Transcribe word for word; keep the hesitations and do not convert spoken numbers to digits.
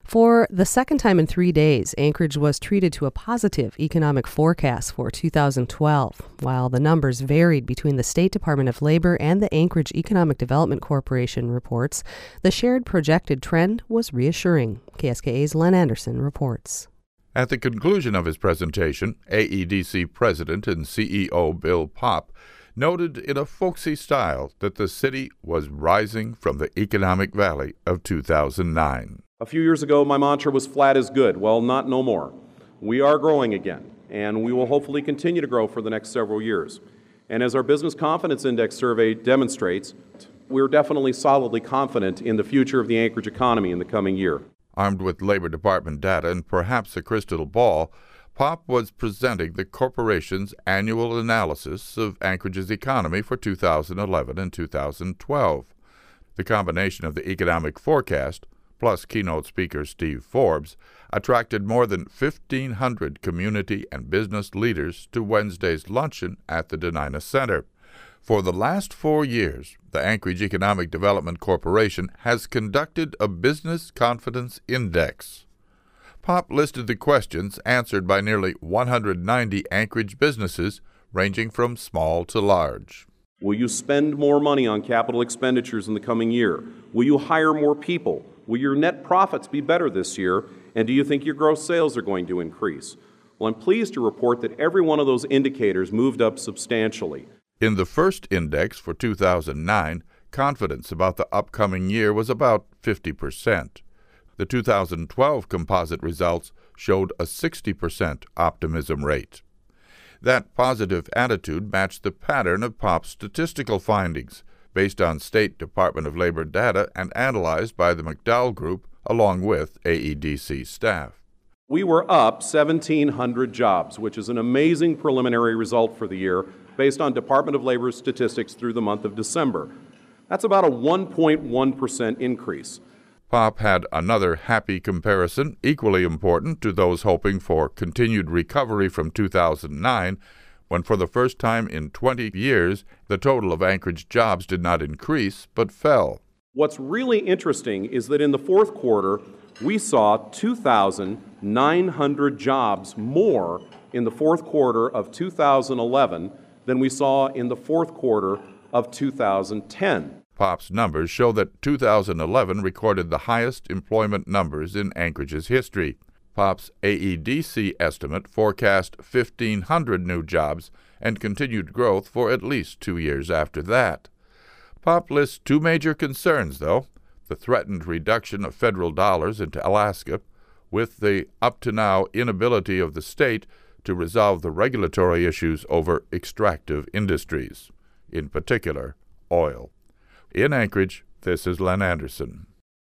For the second time in three days, Anchorage was treated to a positive economic forecast for two thousand twelve. While the numbers varied between the State Department of Labor and the Anchorage Economic Development Corporation reports, the shared projected trend was reassuring. K S K A's Len Anderson reports. At the conclusion of his presentation, A E D C President and C E O Bill Popp noted in a folksy style that the city was rising from the economic valley of two thousand nine. A few years ago, my mantra was flat is good. Well, not no more. We are growing again, and we will hopefully continue to grow for the next several years. And as our Business Confidence Index survey demonstrates, we're definitely solidly confident in the future of the Anchorage economy in the coming year. Armed with Labor Department data and perhaps a crystal ball, Popp was presenting the corporation's annual analysis of Anchorage's economy for two thousand eleven and two thousand twelve. The combination of the economic forecast plus keynote speaker Steve Forbes, attracted more than fifteen hundred community and business leaders to Wednesday's luncheon at the Denina Center. For the last four years, the Anchorage Economic Development Corporation has conducted a Business Confidence Index. Popp listed the questions answered by nearly one hundred ninety Anchorage businesses, ranging from small to large. Will you spend more money on capital expenditures in the coming year? Will you hire more people? Will your net profits be better this year? And do you think your gross sales are going to increase? Well, I'm pleased to report that every one of those indicators moved up substantially. In the first index for two thousand nine, confidence about the upcoming year was about fifty percent. The two thousand twelve composite results showed a sixty percent optimism rate. That positive attitude matched the pattern of Popp's statistical findings, based on State Department of Labor data and analyzed by the McDowell Group along with A E D C staff. We were up seventeen hundred jobs, which is an amazing preliminary result for the year based on Department of Labor statistics through the month of December. That's about a one point one percent increase. Popp had another happy comparison, equally important to those hoping for continued recovery from two thousand nine, when for the first time in twenty years, the total of Anchorage jobs did not increase, but fell. What's really interesting is that in the fourth quarter, we saw two thousand nine hundred jobs more in the fourth quarter of two thousand eleven than we saw in the fourth quarter of two thousand ten. Popp's numbers show that two thousand eleven recorded the highest employment numbers in Anchorage's history. Popp's A E D C estimate forecast fifteen hundred new jobs and continued growth for at least two years after that. Popp lists two major concerns, though: the threatened reduction of federal dollars into Alaska, with the up-to-now inability of the state to resolve the regulatory issues over extractive industries, in particular, oil. In Anchorage, this is Len Anderson.